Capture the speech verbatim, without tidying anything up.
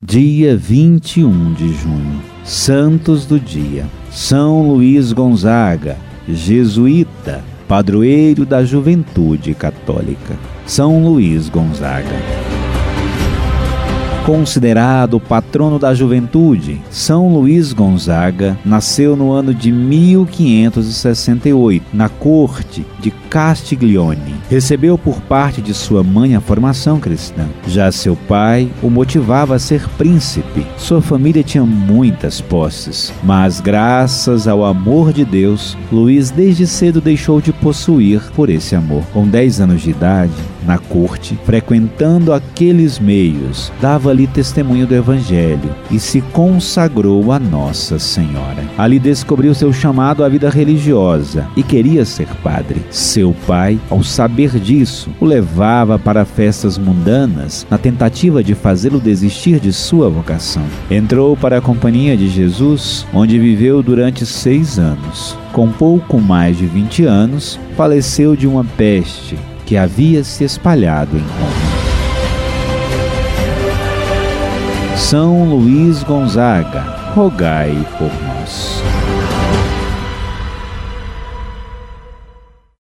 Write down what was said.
Dia vinte e um de junho. Santos do dia. São Luís Gonzaga, jesuíta, padroeiro da juventude católica. São Luís Gonzaga. Considerado patrono da juventude, São Luís Gonzaga nasceu no ano de mil quinhentos e sessenta e oito, na corte de Castiglione. Recebeu por parte de sua mãe a formação cristã. Já seu pai o motivava a ser príncipe. Sua família tinha muitas posses, mas graças ao amor de Deus, Luís desde cedo deixou de possuir por esse amor. Com dez anos de idade, na corte, frequentando aqueles meios, dava ali testemunho do Evangelho e se consagrou a Nossa Senhora. Ali descobriu seu chamado à vida religiosa e queria ser padre. Seu pai, ao saber disso, o levava para festas mundanas na tentativa de fazê-lo desistir de sua vocação. Entrou para a Companhia de Jesus, onde viveu durante seis anos. Com pouco mais de vinte anos, faleceu de uma peste que havia se espalhado em Roma. São Luís Gonzaga, rogai por nós.